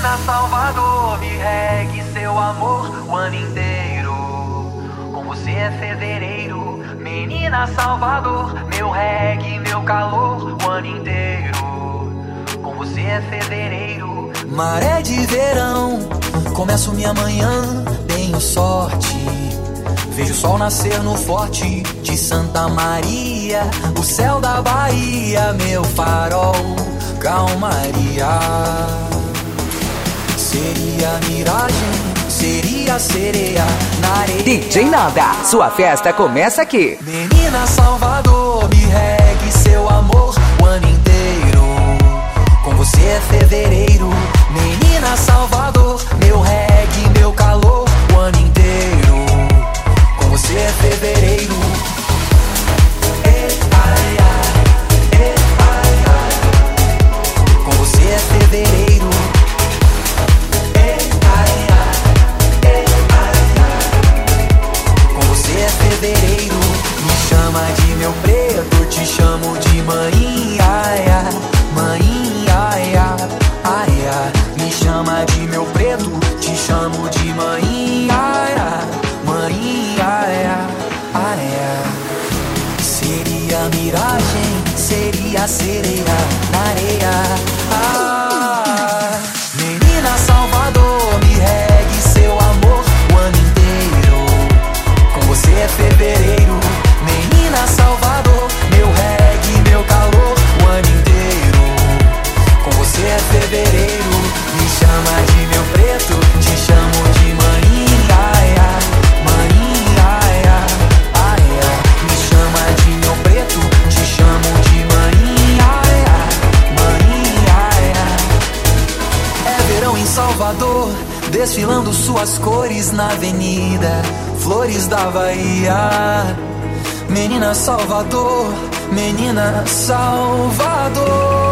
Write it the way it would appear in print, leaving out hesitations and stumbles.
Menina Salvador, me regue seu amor o ano inteiro. Com você é fevereiro. Menina Salvador, meu reggae, meu calor o ano inteiro. Com você é fevereiro. Maré de verão, começo minha manhã, tenho sorte. Vejo o sol nascer no forte de Santa Maria. O céu da Bahia, meu farol, calmaria. Seria miragem, seria sereia na areia. DJ Nanda, sua festa começa aqui. Menina Salvador, me regue seu amor o ano inteiro. Com você é fevereiro. Menina Salvador, meu reggae, meu calor o ano inteiro. Com você é fevereiro. Ai, ai, ai, ai. Com você é fevereiro. Ai, ai, ai. Com você é fevereiro. Me chama de meu preto, te chamo de mãe, ai, ai, mãe, ai, ai, ai, ai. Me chama de meu preto, te chamo de mãe, ai, ai, mãe, ai, ai, ai, ai. Seria miragem, seria sereia na areia. Ah, menina Salvador, me regue seu amor o ano inteiro. Com você é fevereiro. Menina Salvador, meu reggae, meu calor o ano inteiro. Com você é fevereiro. Me chama de meu preto, te chamo de mãe, ai, ai, mãe, ai, ai, ai, ai. Me chama de meu preto, te chamo de mãe, ai, ai, mãe, ai, ai. É verão em Salvador, desfilando suas cores na avenida, flores da Bahia. Menina Salvador, menina Salvador.